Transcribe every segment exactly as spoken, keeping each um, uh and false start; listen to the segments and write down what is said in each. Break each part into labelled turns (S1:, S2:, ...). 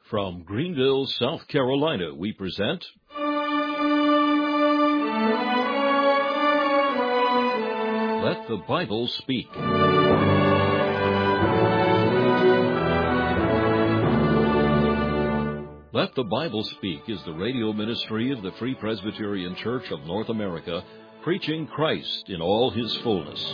S1: From Greenville, South Carolina, we present Let the Bible Speak. Let the Bible Speak is the radio ministry of the Free Presbyterian Church of North America, preaching Christ in all His fullness.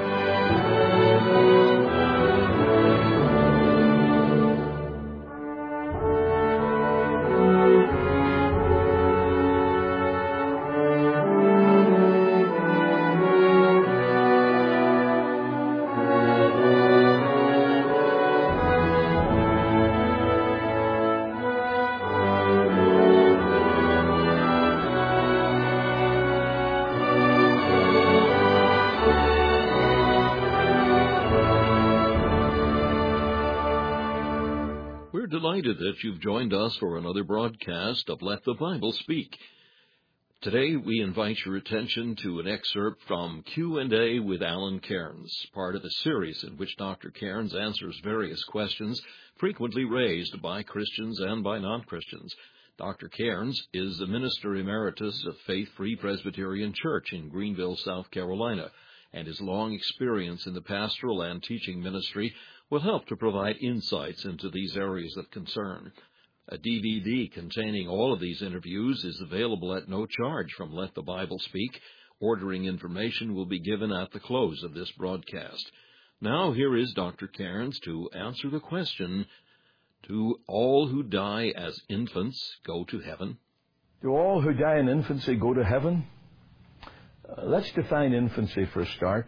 S1: Delighted that you've joined us for another broadcast of Let the Bible Speak. Today we invite your attention to an excerpt from Q and A with Alan Cairns, part of a series in which Doctor Cairns answers various questions frequently raised by Christians and by non-Christians. Doctor Cairns is the Minister Emeritus of Faith Free Presbyterian Church in Greenville, South Carolina, and his long experience in the pastoral and teaching ministry will help to provide insights into these areas of concern. A D V D containing all of these interviews is available at no charge from Let the Bible Speak. Ordering information will be given at the close of this broadcast. Now here is Doctor Cairns to answer the question, do all who die as infants go to heaven?
S2: Do all who die in infancy go to heaven? Uh, let's define infancy for a start.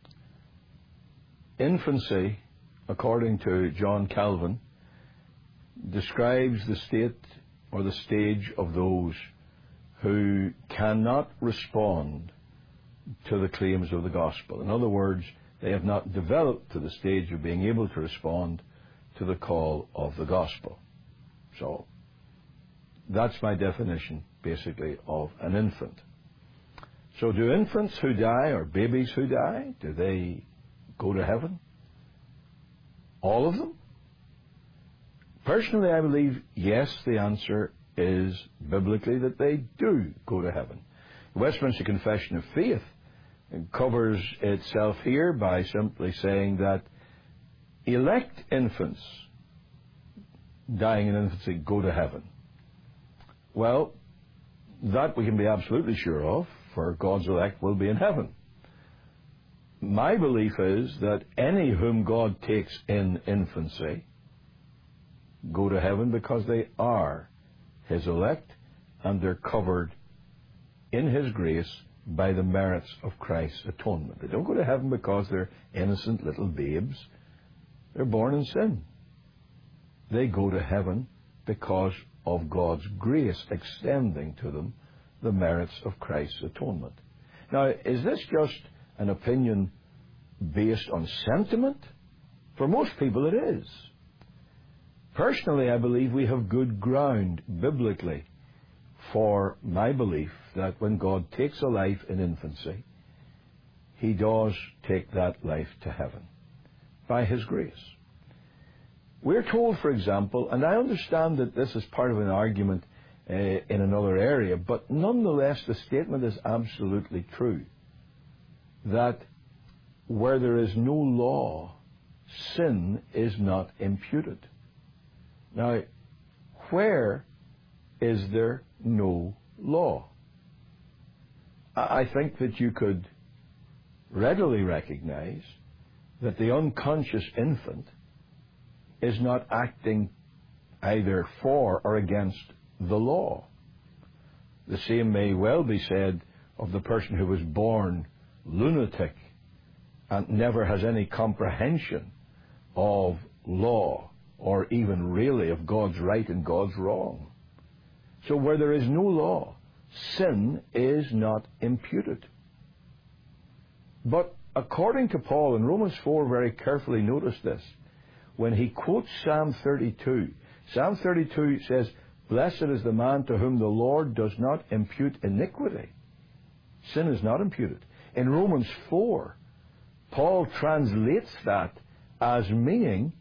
S2: Infancy, according to John Calvin, describes the state or the stage of those who cannot respond to the claims of the gospel. In other words, they have not developed to the stage of being able to respond to the call of the gospel. So, that's my definition, basically, of an infant. So do infants who die, or babies who die, do they go to heaven? All of them? Personally, I believe, yes, the answer is biblically that they do go to heaven. The Westminster Confession of Faith covers itself here by simply saying that elect infants dying in infancy go to heaven. Well, that we can be absolutely sure of, for God's elect will be in heaven. My belief is that any whom God takes in infancy go to heaven because they are His elect and they're covered in His grace by the merits of Christ's atonement. They don't go to heaven because they're innocent little babes. They're born in sin. They go to heaven because of God's grace extending to them the merits of Christ's atonement. Now, is this just an opinion based on sentiment? For most people it is. Personally, I believe we have good ground biblically for my belief that when God takes a life in infancy, He does take that life to heaven by His grace. We're told, for example, and I understand that this is part of an argument uh, in another area, but nonetheless the statement is absolutely true, that where there is no law, sin is not imputed. Now, where is there no law? I think that you could readily recognize that the unconscious infant is not acting either for or against the law. The same may well be said of the person who was born lunatic and never has any comprehension of law or even really of God's right and God's wrong. So where there is no law, sin is not imputed. But according to Paul in Romans four, very carefully notice this, when he quotes Psalm thirty-two, Psalm thirty-two says, "Blessed is the man to whom the Lord does not impute iniquity." Sin is not imputed. In Romans four, Paul translates that as meaning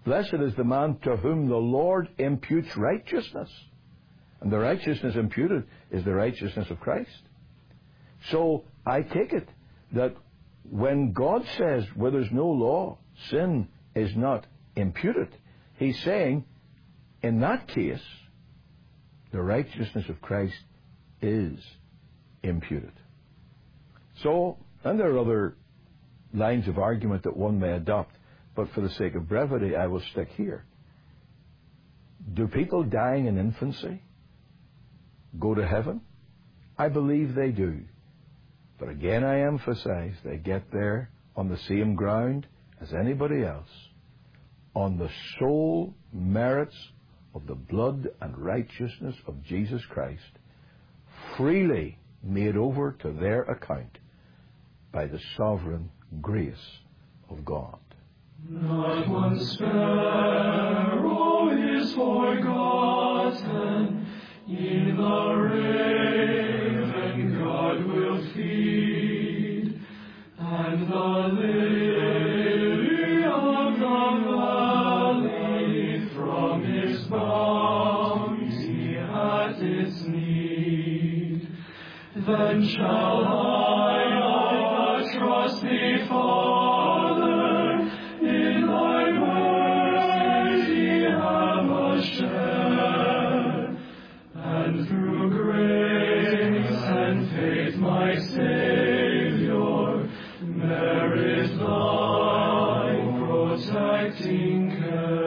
S2: Blessed is the man to whom the Lord imputes righteousness. And the righteousness imputed is the righteousness of Christ. So I take it that when God says where there's no law, sin is not imputed, he's saying, in that case, the righteousness of Christ is imputed. So, and there are other lines of argument that one may adopt, but for the sake of brevity, I will stick here. Do people dying in infancy go to heaven? I believe they do. But again, I emphasize, they get there on the same ground as anybody else, on the sole merits of the blood and righteousness of Jesus Christ, freely made over to their account by the sovereign grace of God.
S3: Not one sparrow is forgotten, in the raven God will feed, and the lily of the valley from his bounty hath its need. Then shall I not trust thee, Father, in thy mercy have a share, and through grace and faith my Saviour merit thy protecting care.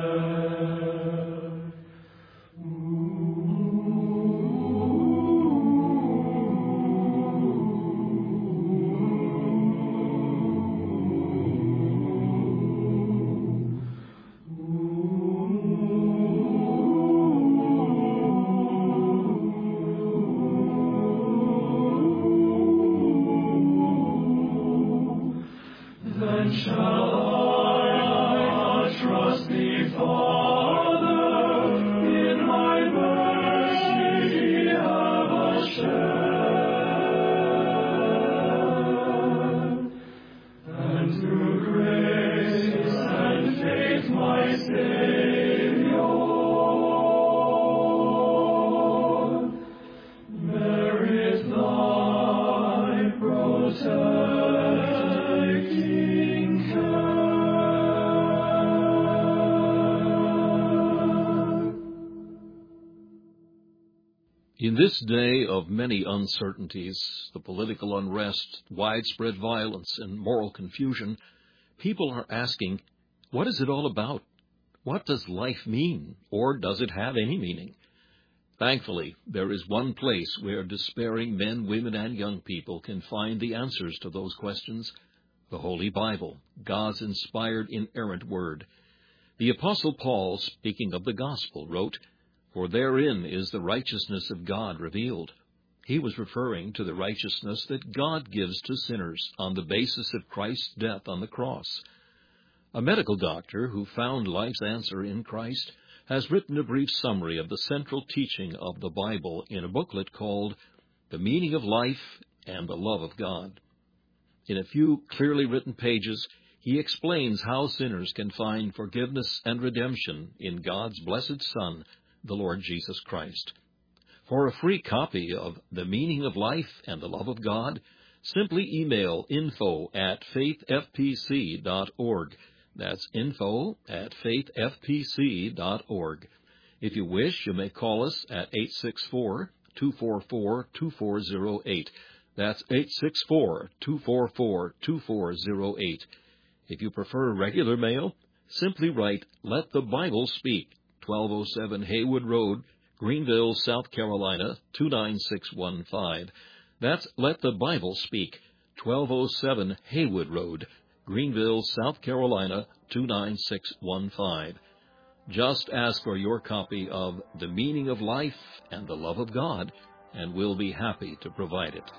S3: Then shall I trust thee, Father, in my mercy have a share, and through grace and faith my Saviour merit thy protecting care.
S1: In this day of many uncertainties, the political unrest, widespread violence, and moral confusion, people are asking, what is it all about? What does life mean? Or does it have any meaning? Thankfully, there is one place where despairing men, women, and young people can find the answers to those questions: the Holy Bible, God's inspired, inerrant Word. The Apostle Paul, speaking of the Gospel, wrote, "For therein is the righteousness of God revealed." He was referring to the righteousness that God gives to sinners on the basis of Christ's death on the cross. A medical doctor who found life's answer in Christ has written a brief summary of the central teaching of the Bible in a booklet called The Meaning of Life and the Love of God. In a few clearly written pages, he explains how sinners can find forgiveness and redemption in God's blessed Son, the Lord Jesus Christ. For a free copy of The Meaning of Life and the Love of God, simply email info at faith f p c dot org. That's info at faith f p c dot org. If you wish, you may call us at eight six four, two four four, two four zero eight. That's eight six four, two four four, two four zero eight. If you prefer regular mail, simply write Let the Bible Speak, twelve oh seven Haywood Road, Greenville, South Carolina, two nine six one five. That's Let the Bible Speak, twelve oh seven Haywood Road, Greenville, South Carolina, two nine six one five. Just ask for your copy of The Meaning of Life and the Love of God, and we'll be happy to provide it.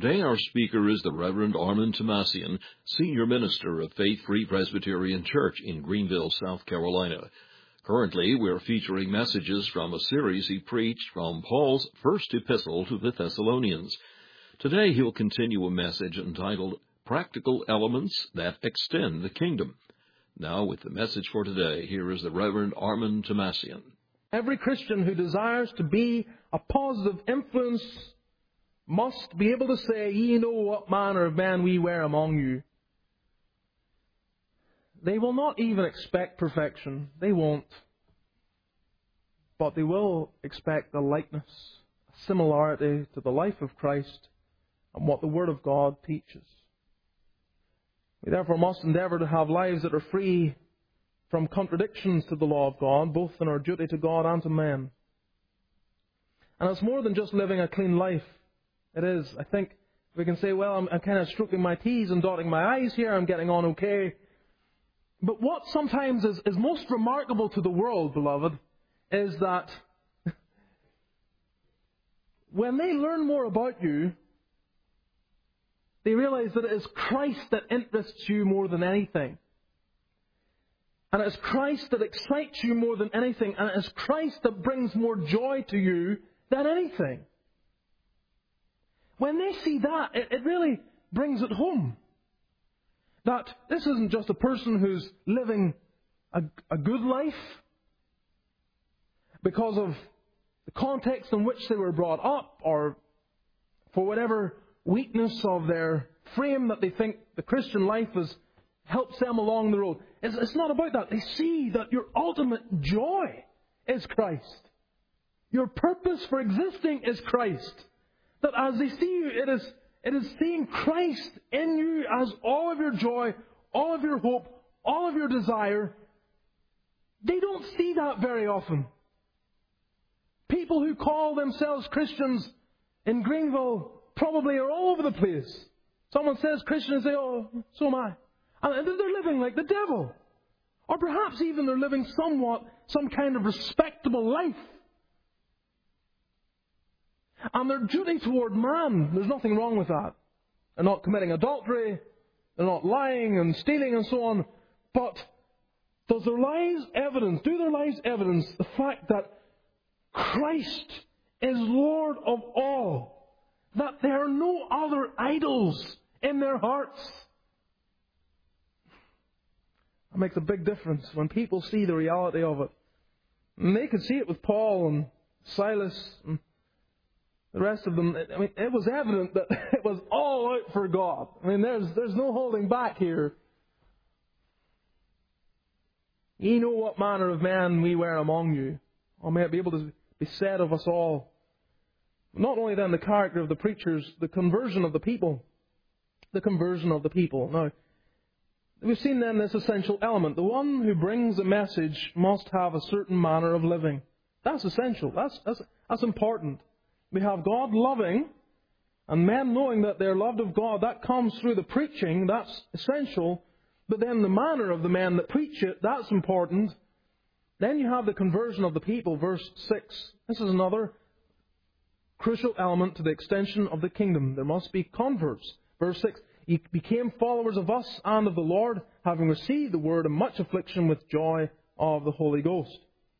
S1: Today our speaker is the Reverend Armand Tomassian, Senior Minister of Faith Free Presbyterian Church in Greenville, South Carolina. Currently, we're featuring messages from a series he preached from Paul's first epistle to the Thessalonians. Today he'll continue a message entitled Practical Elements That Extend the Kingdom. Now, with the message for today, here is the Reverend Armand Tomassian.
S4: Every Christian who desires to be a positive influence must be able to say, "Ye know what manner of man we were among you." They will not even expect perfection. They won't. But they will expect a likeness, a similarity to the life of Christ and what the Word of God teaches. We therefore must endeavour to have lives that are free from contradictions to the law of God, both in our duty to God and to men. And it's more than just living a clean life. It is. I think we can say, well, I'm, I'm kind of stroking my T's and dotting my I's here. I'm getting on okay. But what sometimes is, is most remarkable to the world, beloved, is that when they learn more about you, they realize that it is Christ that interests you more than anything. And it is Christ that excites you more than anything. And it is Christ that brings more joy to you than anything. When they see that, it, it really brings it home. That this isn't just a person who's living a, a good life because of the context in which they were brought up, or for whatever weakness of their frame that they think the Christian life has helps them along the road. It's, it's not about that. They see that your ultimate joy is Christ. Your purpose for existing is Christ. That as they see you, it is It is seeing Christ in you as all of your joy, all of your hope, all of your desire. They don't see that very often. People who call themselves Christians in Greenville probably are all over the place. Someone says Christian and say, "Oh, so am I." And they're living like the devil. Or perhaps even they're living somewhat, some kind of respectable life. And their duty toward man, there's nothing wrong with that. They're not committing adultery, they're not lying and stealing and so on. But does their lives evidence, do their lives evidence the fact that Christ is Lord of all? That there are no other idols in their hearts? That makes a big difference when people see the reality of it. And they could see it with Paul and Silas and the rest of them. I mean, it was evident that it was all out for God. I mean, there's there's no holding back here. Ye know what manner of man we were among you. Or may it be able to be said of us all. Not only then the character of the preachers, the conversion of the people. The conversion of the people. Now, we've seen then this essential element. The one who brings a message must have a certain manner of living. That's essential. That's that's that's important. We have God loving, and men knowing that they're loved of God. That comes through the preaching. That's essential. But then the manner of the men that preach it, that's important. Then you have the conversion of the people, verse six. This is another crucial element to the extension of the kingdom. There must be converts. Verse six. Ye became followers of us and of the Lord, having received the word in much affliction with joy of the Holy Ghost.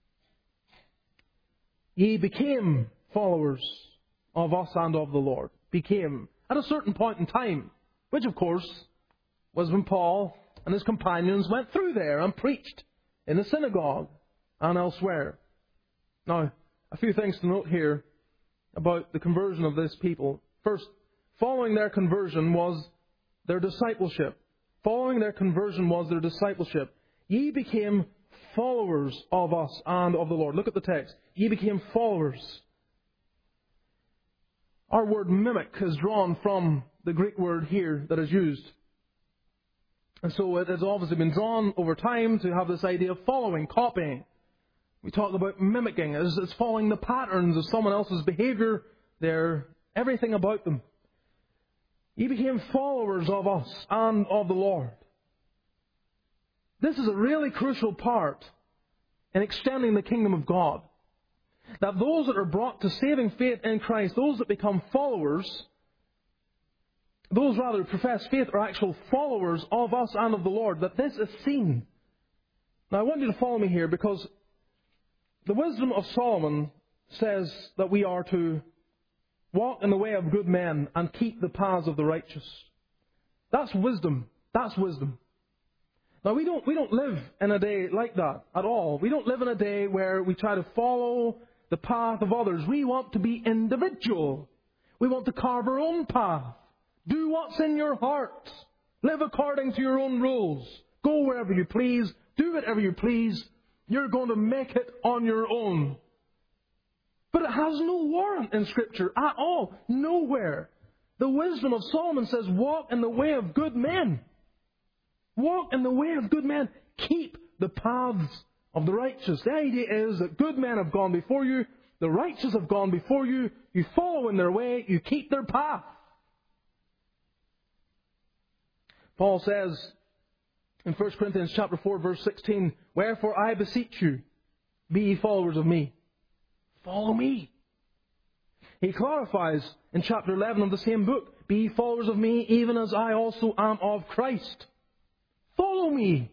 S4: Ye became followers of us and of the Lord. Became. At a certain point in time. Which, of course, was when Paul and his companions went through there and preached in the synagogue and elsewhere. Now, a few things to note here about the conversion of this people. First, following their conversion was their discipleship. Following their conversion was their discipleship. Ye became followers of us and of the Lord. Look at the text. Ye became followers. Our word mimic is drawn from the Greek word here that is used. And so it has obviously been drawn over time to have this idea of following, copying. We talk about mimicking as it's following the patterns of someone else's behavior, their everything about them. Ye became followers of us and of the Lord. This is a really crucial part in extending the kingdom of God. That those that are brought to saving faith in Christ, those that become followers, those rather who profess faith are actual followers of us and of the Lord, that this is seen. Now I want you to follow me here, because the wisdom of Solomon says that we are to walk in the way of good men and keep the paths of the righteous. That's wisdom. That's wisdom. Now we don't, we don't live in a day like that at all. We don't live in a day where we try to follow the path of others. We want to be individual. We want to carve our own path. Do what's in your heart. Live according to your own rules. Go wherever you please. Do whatever you please. You're going to make it on your own. But it has no warrant in Scripture at all. Nowhere. The wisdom of Solomon says, walk in the way of good men. Walk in the way of good men. Keep the paths of the righteous. The idea is that good men have gone before you. The righteous have gone before you. You follow in their way. You keep their path. Paul says in First Corinthians chapter four, verse sixteen, wherefore I beseech you, be ye followers of me. Follow me. He clarifies in chapter eleven of the same book, be ye followers of me, even as I also am of Christ. Follow me.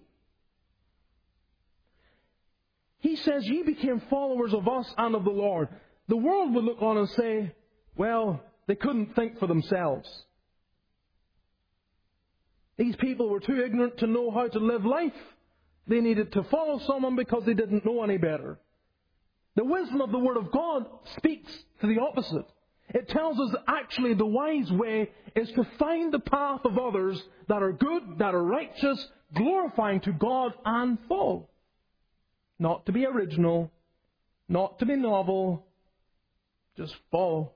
S4: He says, ye became followers of us and of the Lord. The world would look on and say, well, they couldn't think for themselves. These people were too ignorant to know how to live life. They needed to follow someone because they didn't know any better. The wisdom of the Word of God speaks to the opposite. It tells us that actually the wise way is to find the path of others that are good, that are righteous, glorifying to God, and follow. Not to be original, not to be novel, just follow.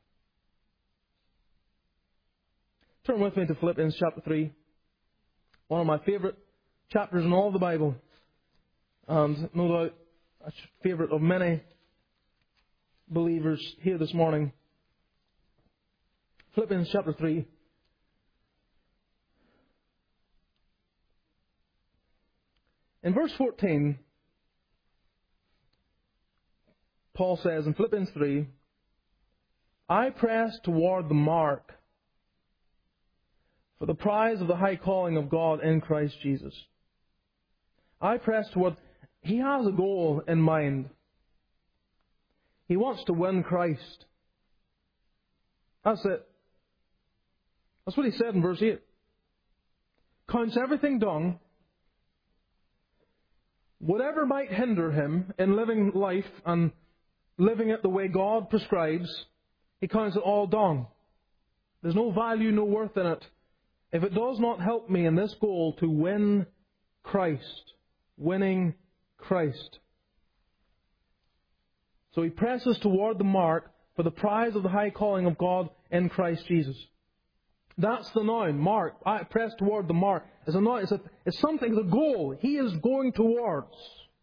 S4: Turn with me to Philippians chapter three. One of my favourite chapters in all the Bible. And no doubt a favourite of many believers here this morning. Philippians chapter three. In verse fourteen, Paul says in Philippians three, I press toward the mark for the prize of the high calling of God in Christ Jesus. I press toward... He has a goal in mind. He wants to win Christ. That's it. That's what he said in verse eight. Counts everything dung. Whatever might hinder him in living life and living it the way God prescribes, he counts it all dung. There's no value, no worth in it, if it does not help me in this goal to win Christ. Winning Christ. So he presses toward the mark for the prize of the high calling of God in Christ Jesus. That's the noun, mark. I press toward the mark. It's a noun. It's, a, it's something, it's a goal. He is going towards.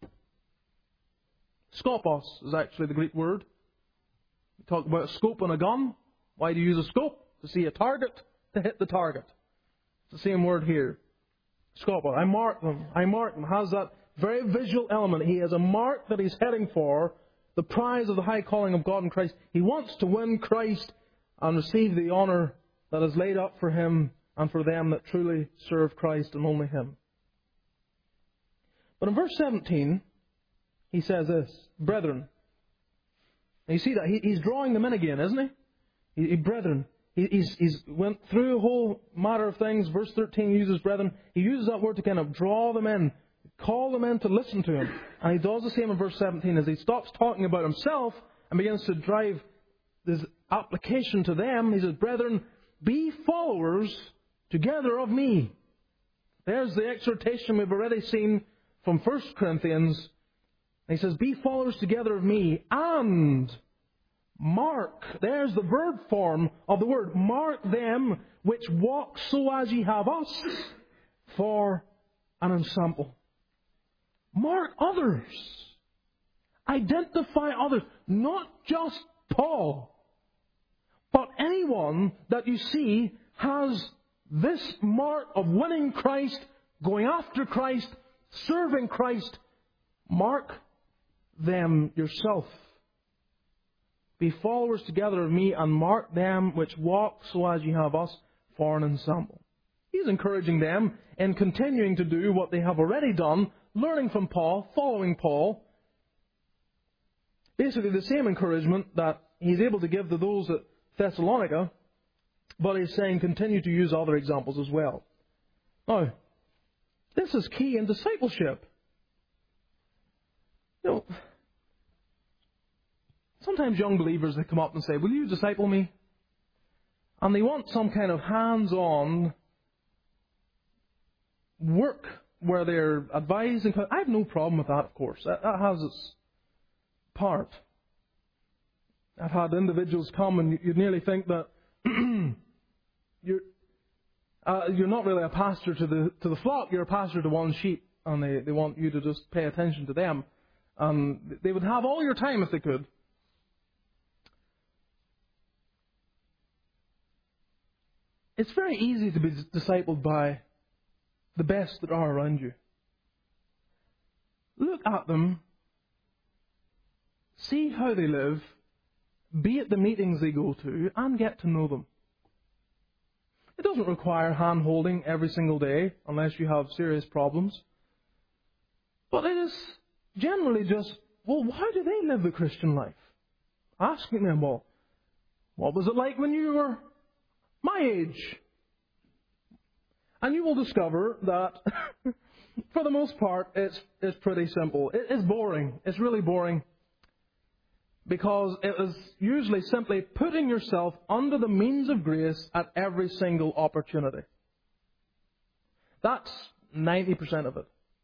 S4: Skopos is actually the Greek word. We talk about a scope on a gun. Why do you use a scope? To see a target, to hit the target. It's the same word here. Skopos. I mark them. I mark them. Has that very visual element. He has a mark that he's heading for. The prize of the high calling of God in Christ. He wants to win Christ and receive the honour that is laid up for him and for them that truly serve Christ and only him. But in verse seventeen, he says this, brethren. And you see that? He, he's drawing them in again, isn't he? he, he brethren. He, he's, he's went through a whole matter of things. Verse thirteen uses brethren. He uses that word to kind of draw them in, call them in to listen to him. And he does the same in verse seventeen as he stops talking about himself and begins to drive this application to them. He says, brethren, be followers together of me. There's the exhortation we've already seen from First Corinthians. And he says, be followers together of me and mark. There's the verb form of the word. Mark them which walk so as ye have us for an ensample. Mark others. Identify others. Not just Paul, but anyone that you see has this mark of winning Christ, going after Christ, serving Christ. Mark them yourself. Be followers together of me and mark them which walk so as ye have us for an ensemble. He's encouraging them in continuing to do what they have already done, learning from Paul, following Paul. Basically the same encouragement that he's able to give to those at Thessalonica, but he's saying continue to use other examples as well. Now, this is key in discipleship. You know, sometimes young believers, they come up and say, will you disciple me? And they want some kind of hands-on work where they're advising. I have no problem with that, of course. That, that has its part. I've had individuals come and you'd nearly think that you're uh, you're not really a pastor to the to the flock, you're a pastor to one sheep, and they, they want you to just pay attention to them. And they would have all your time if they could. It's very easy to be discipled by the best that are around you. Look at them, see how they live, be at the meetings they go to, and get to know them. It doesn't require hand-holding every single day, unless you have serious problems. But it is generally just, well, how do they live the Christian life? Asking them, well, what was it like when you were my age? And you will discover that, for the most part, it's, it's pretty simple. It is boring. It's really boring. Because it is usually simply putting yourself under the means of grace at every single opportunity. That's ninety percent of it.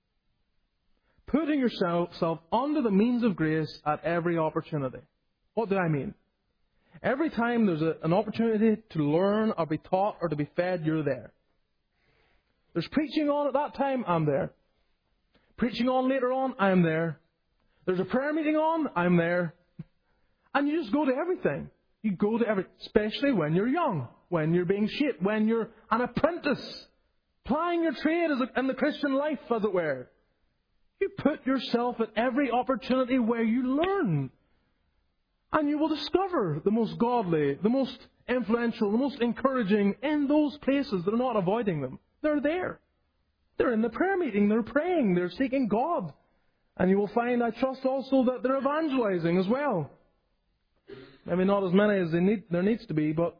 S4: Putting yourself under the means of grace at every opportunity. What do I mean? Every time there's a, an opportunity to learn or be taught or to be fed, you're there. There's preaching on at that time, I'm there. Preaching on later on, I'm there. There's a prayer meeting on, I'm there. And you just go to everything. You go to everything, especially when you're young, when you're being shaped, when you're an apprentice, plying your trade as a, in the Christian life, as it were. You put yourself at every opportunity where you learn. And you will discover the most godly, the most influential, the most encouraging in those places that are not avoiding them. They're there. They're in the prayer meeting. They're praying. They're seeking God. And you will find, I trust also, that they're evangelizing as well. Maybe not as many as they need, there needs to be, but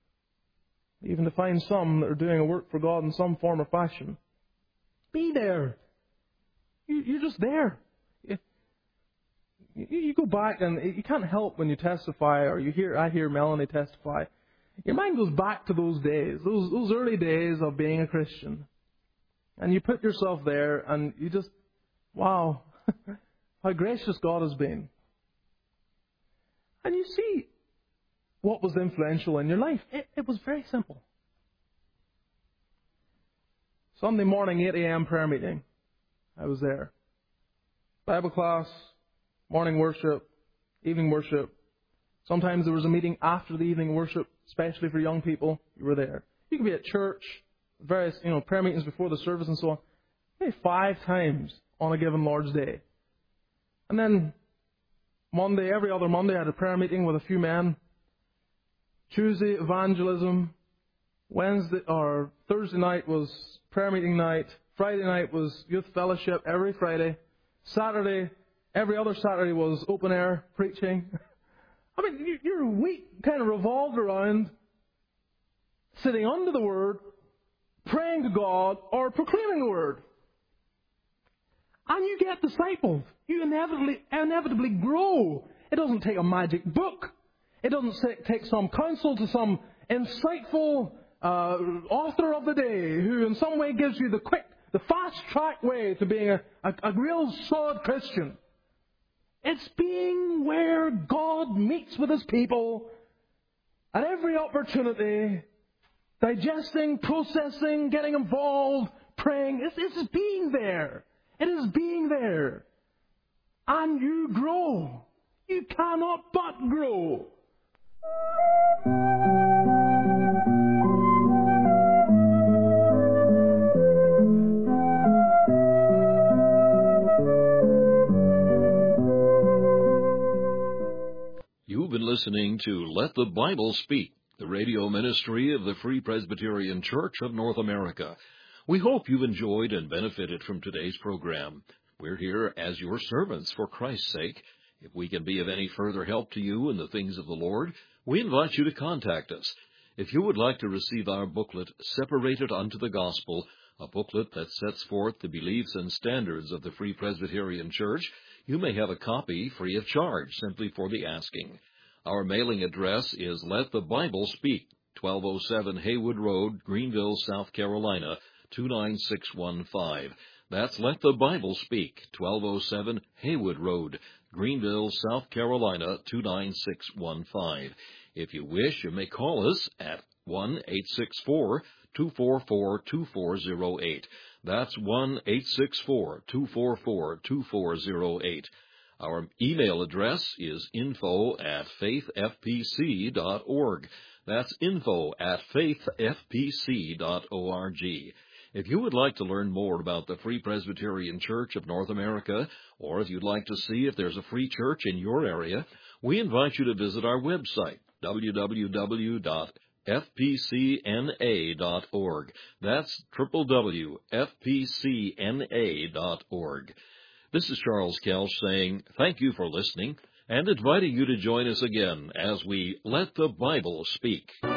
S4: even to find some that are doing a work for God in some form or fashion. Be there. You, you're just there. You, you go back and you can't help when you testify, or you hear, I hear Melanie testify. Your mind goes back to those days, those, those early days of being a Christian. And you put yourself there and you just, wow, how gracious God has been. And you see what was influential in your life. It, it was very simple. Sunday morning, eight a.m. prayer meeting. I was there. Bible class, morning worship, evening worship. Sometimes there was a meeting after the evening worship, especially for young people. You were there. You could be at church, various, you know, prayer meetings before the service and so on. Maybe five times on a given Lord's Day. And then Monday, every other Monday, I had a prayer meeting with a few men. Tuesday, evangelism. Wednesday or Thursday night was prayer meeting night. Friday night was youth fellowship every Friday. Saturday, every other Saturday was open air preaching. I mean, your week kind of revolved around sitting under the Word, praying to God, or proclaiming the Word. And you get discipled. You inevitably, inevitably grow. It doesn't take a magic book. It doesn't take some counsel to some insightful uh, author of the day who in some way gives you the quick, the fast-track way to being a, a, a real solid Christian. It's being where God meets with His people at every opportunity, digesting, processing, getting involved, praying. It's, it's being there. It is being there. And you grow. You cannot but grow.
S1: You've been listening to Let the Bible Speak, the radio ministry of the Free Presbyterian Church of North America. We hope you've enjoyed and benefited from today's program. We're here as your servants for Christ's sake. If we can be of any further help to you in the things of the Lord, we invite you to contact us. If you would like to receive our booklet, Separated Unto the Gospel, a booklet that sets forth the beliefs and standards of the Free Presbyterian Church, you may have a copy free of charge, simply for the asking. Our mailing address is Let the Bible Speak, twelve oh seven Haywood Road, Greenville, South Carolina, two nine six one five. That's Let the Bible Speak, twelve oh seven Haywood Road, Greenville, South Carolina, two nine six one five. If you wish, you may call us at one eight six four, two four four, two four zero eight. That's one eight six four, two four four, two four zero eight. Our email address is info at faith f p c dot org. That's info at faith f p c dot org. If you would like to learn more about the Free Presbyterian Church of North America, or if you'd like to see if there's a free church in your area, we invite you to visit our website, w w w dot f p c n a dot org. That's w w w dot f p c n a dot org. This is Charles Kelch saying thank you for listening and inviting you to join us again as we Let the Bible Speak.